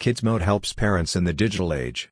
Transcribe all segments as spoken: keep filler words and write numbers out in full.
Kids Mode helps parents in the digital age.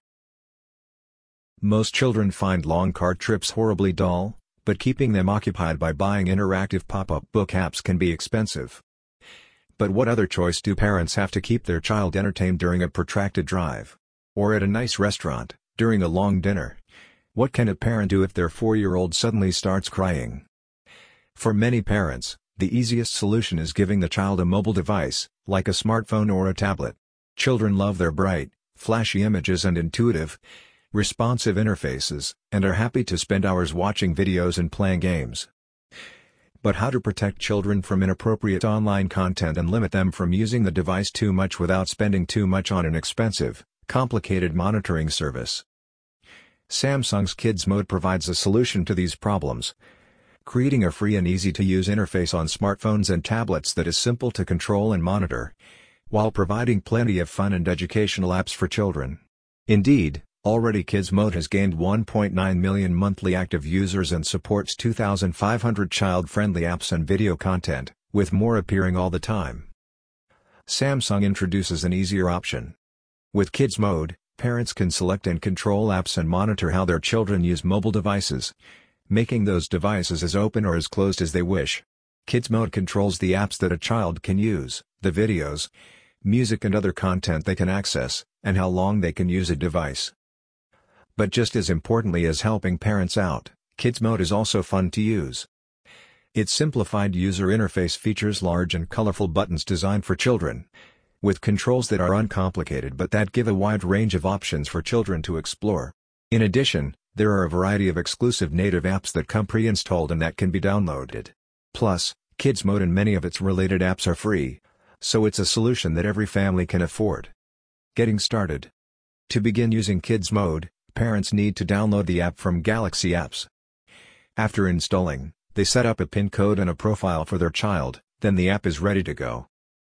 Most children find long car trips horribly dull, but keeping them occupied by buying interactive pop-up book apps can be expensive. But what other choice do parents have to keep their child entertained during a protracted drive? Or at a nice restaurant, during a long dinner? What can a parent do if their four-year-old suddenly starts crying? For many parents, the easiest solution is giving the child a mobile device, like a smartphone or a tablet. Children love their bright, flashy images and intuitive, responsive interfaces, and are happy to spend hours watching videos and playing games. But how to protect children from inappropriate online content and limit them from using the device too much without spending too much on an expensive, complicated monitoring service? Samsung's Kids Mode provides a solution to these problems, creating a free and easy-to-use interface on smartphones and tablets that is simple to control and monitor, while providing plenty of fun and educational apps for children. Indeed, already Kids Mode has gained one point nine million monthly active users and supports two thousand five hundred child-friendly apps and video content, with more appearing all the time. Samsung introduces an easier option. With Kids Mode, parents can select and control apps and monitor how their children use mobile devices, making those devices as open or as closed as they wish. Kids Mode controls the apps that a child can use, the videos, music and other content they can access, and how long they can use a device. But just as importantly as helping parents out, Kids Mode is also fun to use. Its simplified user interface features large and colorful buttons designed for children, with controls that are uncomplicated but that give a wide range of options for children to explore. In addition, there are a variety of exclusive native apps that come pre-installed and that can be downloaded. Plus, Kids Mode and many of its related apps are free, so it's a solution that every family can afford. Getting started. To begin using Kids Mode, parents need to download the app from Galaxy Apps. After installing, they set up a PIN code and a profile for their child, then the app is ready to go.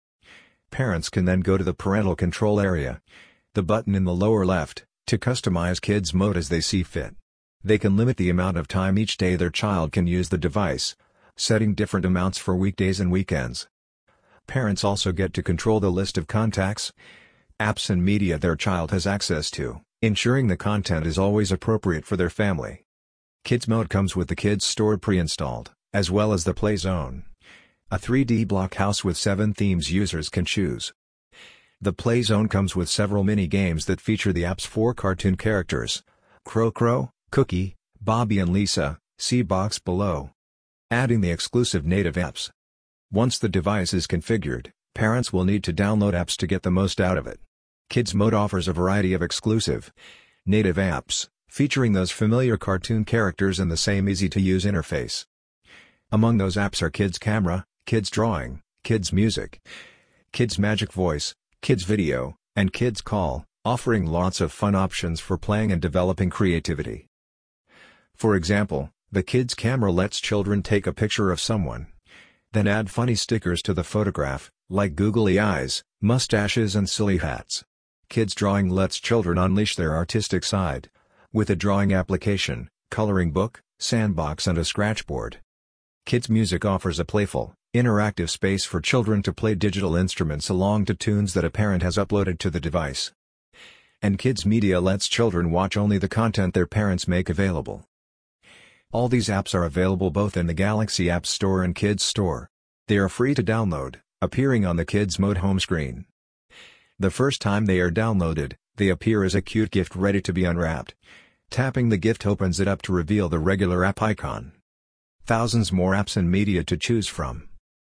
Parents can then go to the parental control area, the button in the lower left, to customize Kids Mode as they see fit. They can limit the amount of time each day their child can use the device, setting different amounts for weekdays and weekends. Parents also get to control the list of contacts, apps and media their child has access to, ensuring the content is always appropriate for their family. Kids Mode comes with the Kids Store pre-installed, as well as the Play Zone, a three D block house with seven themes users can choose. The Play Zone comes with several mini-games that feature the app's four cartoon characters, Crow Crow, Cookie, Bobby and Lisa, see box below. Adding the exclusive native apps. Once the device is configured, parents will need to download apps to get the most out of it. Kids Mode offers a variety of exclusive, native apps, featuring those familiar cartoon characters in the same easy-to-use interface. Among those apps are Kids Camera, Kids Drawing, Kids Music, Kids Magic Voice, Kids Video, and Kids Call, offering lots of fun options for playing and developing creativity. For example, the Kids Camera lets children take a picture of someone, then add funny stickers to the photograph, like googly eyes, mustaches and silly hats. Kids Drawing lets children unleash their artistic side, with a drawing application, coloring book, sandbox and a scratchboard. Kids Music offers a playful, interactive space for children to play digital instruments along to tunes that a parent has uploaded to the device. And Kids Media lets children watch only the content their parents make available. All these apps are available both in the Galaxy App Store and Kids Store. They are free to download, appearing on the Kids Mode home screen. The first time they are downloaded, they appear as a cute gift ready to be unwrapped. Tapping the gift opens it up to reveal the regular app icon. Thousands more apps and media to choose from.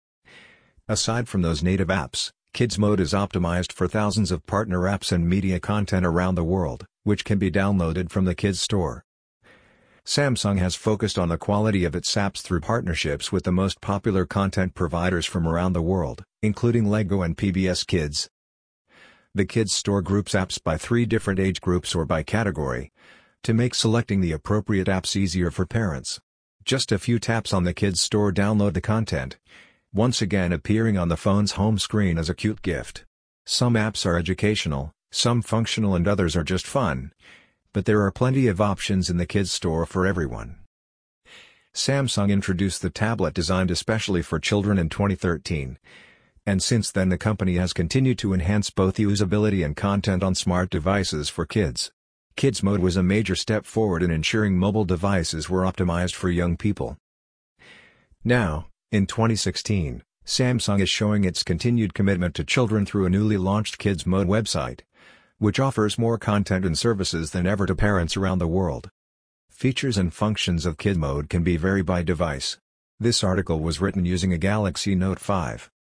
Aside from those native apps, Kids Mode is optimized for thousands of partner apps and media content around the world, which can be downloaded from the Kids Store. Samsung has focused on the quality of its apps through partnerships with the most popular content providers from around the world, including Lego and P B S Kids. The Kids Store groups apps by three different age groups or by category, to make selecting the appropriate apps easier for parents. Just a few taps on the Kids Store download the content, once again appearing on the phone's home screen as a cute gift. Some apps are educational, some functional and others are just fun. But there are plenty of options in the Kids Store for everyone. Samsung introduced the tablet designed especially for children in twenty thirteen, and since then the company has continued to enhance both usability and content on smart devices for kids. Kids Mode was a major step forward in ensuring mobile devices were optimized for young people. Now, in twenty sixteen, Samsung is showing its continued commitment to children through a newly launched Kids Mode website, which offers more content and services than ever to parents around the world. Features and functions of Kids Mode can be vary by device. This article was written using a Galaxy Note five.